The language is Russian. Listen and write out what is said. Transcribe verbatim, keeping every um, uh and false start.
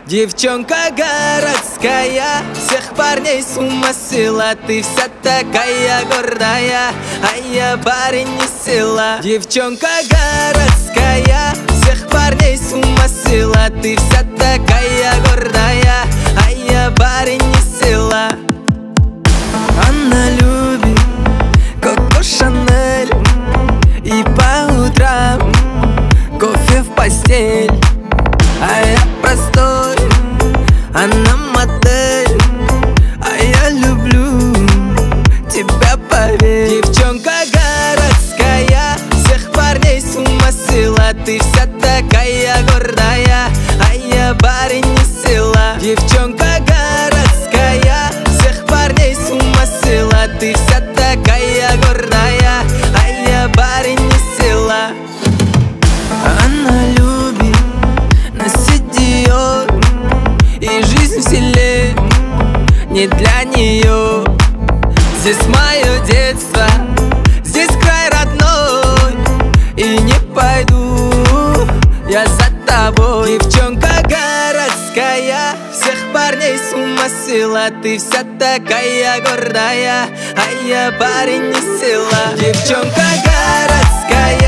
Девчонка городская, всех парней с ума свела. Ты вся такая гордая, а я парень не села. Девчонка городская, всех парней с ума свела. Ты вся такая гордая, а я парень не села. Она любит Коко Шанель и по утрам кофе в постель. А я простой, она модель, а я люблю тебя, поверь. Девчонка городская, всех парней с ума свела. Ты вся такая гордая, а я парень не села. Девчонка городская, всех парней с ума свела. Ты вся такая гордая, а я парень не села. Она любит носить Диор, и жизнь в селе не для нее. Здесь мое детство, здесь край родной, и не пойду я за тобой. Девчонка городская, всех парней с ума свела. Ты вся такая гордая, а я парень не села. Девчонка городская,